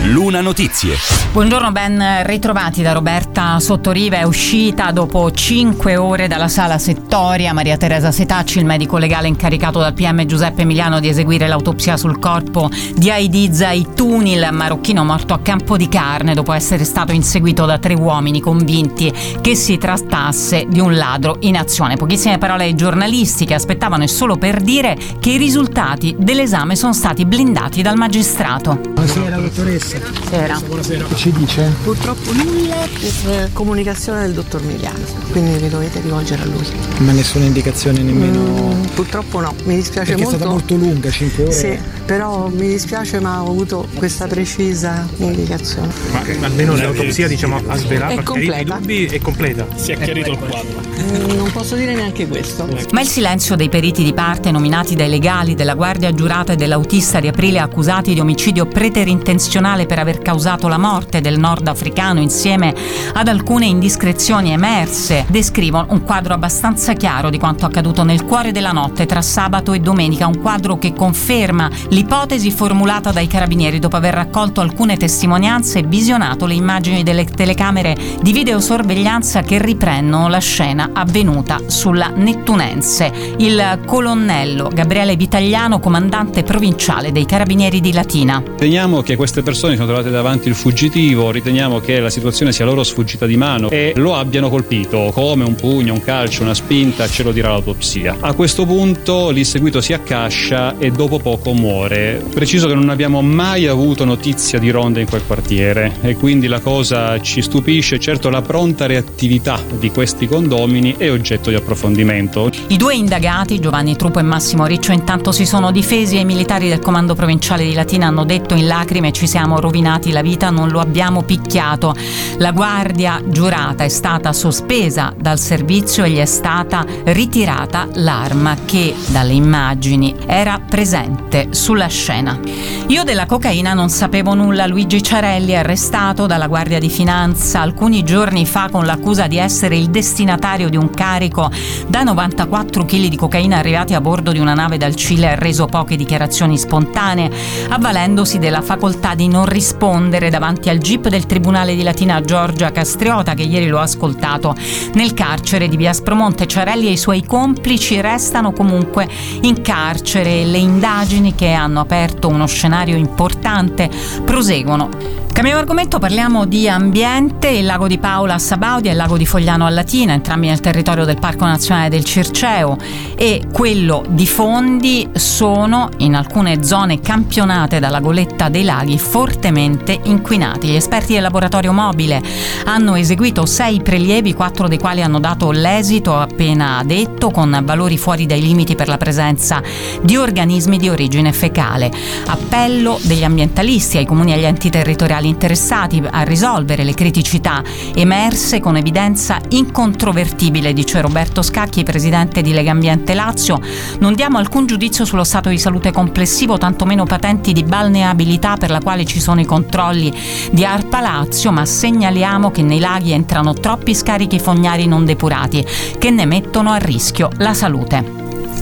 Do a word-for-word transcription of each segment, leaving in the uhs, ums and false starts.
Luna Notizie. Buongiorno, ben ritrovati da Roberta Sottoriva. È uscita dopo cinque ore dalla sala settoria Maria Teresa Setacci, il medico legale incaricato dal P M Giuseppe Emiliano di eseguire l'autopsia sul corpo di Aidi Zaitouni, il marocchino morto a Campo di Carne dopo essere stato inseguito da tre uomini convinti che si trattasse di un ladro in azione. Pochissime parole ai giornalisti che aspettavano, e solo per dire che i risultati dell'esame sono stati blindati dal magistrato. Buonasera dottoressa. Buonasera. Buonasera. Che ci dice? Purtroppo nulla per comunicazione del dottor Migliano, quindi vi dovete rivolgere a lui. Ma nessuna indicazione nemmeno? Mm, purtroppo no, mi dispiace Perché molto. È stata molto lunga, cinque ore. Sì, però mi dispiace, ma ho avuto questa precisa indicazione. Ma almeno l'autopsia, diciamo, ha svelato, È completa. I dubbi, è completa. Si è chiarito il quadro. Mm, non posso dire neanche questo. Ma il silenzio dei periti di parte nominati dai legali della guardia giurata e dell'autista di Aprile, accusati di omicidio preterintenzionale per aver causato la morte del nordafricano, insieme ad alcune indiscrezioni emerse, descrivono un quadro abbastanza chiaro di quanto accaduto nel cuore della notte tra sabato e domenica, un quadro che conferma l'ipotesi formulata dai carabinieri dopo aver raccolto alcune testimonianze e visionato le immagini delle telecamere di videosorveglianza che riprendono la scena avvenuta sulla Nettunense. Il colonnello Gabriele Vitagliano, comandante provinciale dei carabinieri di Latina. Riteniamo che queste persone sono trovate davanti il fuggitivo, riteniamo che la situazione sia loro sfuggita di mano e lo abbiano colpito, come un pugno, un calcio, una spinta, ce lo dirà l'autopsia. A questo punto l'inseguito si accascia e dopo poco muore. Preciso che non abbiamo mai avuto notizia di ronde in quel quartiere e quindi la cosa ci stupisce. Certo, la pronta reattività di questi condomini è oggetto di approfondimento. I due indagati, Giovanni Trupo e Massimo Riccio, intanto si sono difesi e i militari del comando provinciale di Latina hanno detto in lacrime: ci siamo rovinati la vita, non lo abbiamo picchiato. La guardia giurata è stata sospesa dal servizio e gli è stata ritirata l'arma che dalle immagini era presente sulla scena. Io della cocaina non sapevo nulla. Luigi Ciarelli, arrestato dalla Guardia di Finanza alcuni giorni fa con l'accusa di essere il destinatario di un carico da novantaquattro chili di cocaina arrivati a bordo di una nave dal Cile, ha reso poche dichiarazioni spontanee, avvalendosi della facoltà di non rispondere davanti al gip del Tribunale di Latina Giorgia Castriota, che ieri lo ha ascoltato nel carcere di Via Aspromonte. Ciarelli e i suoi complici restano comunque in carcere e le indagini, che hanno aperto uno scenario importante, proseguono. Cambiamo argomento, parliamo di ambiente. Il lago di Paola a Sabaudia e il lago di Fogliano a Latina, entrambi nel territorio del Parco Nazionale del Circeo, e quello di Fondi sono in alcune zone campionate dalla goletta dei laghi fortemente inquinati. Gli esperti del laboratorio mobile hanno eseguito sei prelievi, quattro dei quali hanno dato l'esito appena detto, con valori fuori dai limiti per la presenza di organismi di origine fecale. Appello degli ambientalisti ai comuni e agli enti territoriali interessati a risolvere le criticità emerse con evidenza incontrovertibile, dice Roberto Scacchi, presidente di Legambiente Lazio. Non diamo alcun giudizio sullo stato di salute complessivo, tantomeno patenti di balneabilità per la quale ci sono i controlli di ARPA Lazio, ma segnaliamo che nei laghi entrano troppi scarichi fognari non depurati che ne mettono a rischio la salute.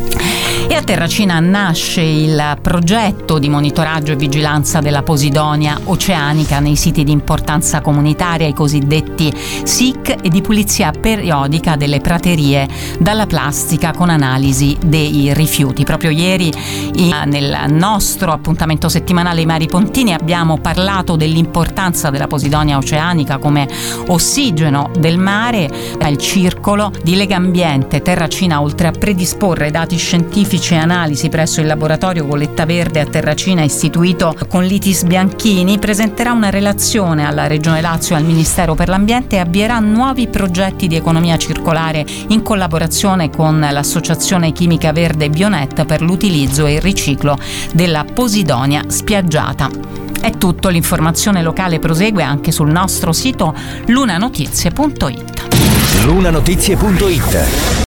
E a Terracina nasce il progetto di monitoraggio e vigilanza della posidonia oceanica nei siti di importanza comunitaria, i cosiddetti S I C, e di pulizia periodica delle praterie dalla plastica con analisi dei rifiuti. Proprio ieri in, nel nostro appuntamento settimanale I Mari Pontini abbiamo parlato dell'importanza della posidonia oceanica come ossigeno del mare. Il circolo di Legambiente Terracina, oltre a predisporre dati scientifici e analisi presso il laboratorio Colletta Verde a Terracina istituito con l'Itis Bianchini, presenterà una relazione alla Regione Lazio e al Ministero per l'Ambiente e avvierà nuovi progetti di economia circolare in collaborazione con l'Associazione Chimica Verde Bionet per l'utilizzo e il riciclo della posidonia spiaggiata. È tutto, l'informazione locale prosegue anche sul nostro sito lunanotizie punto it. lunanotizie punto it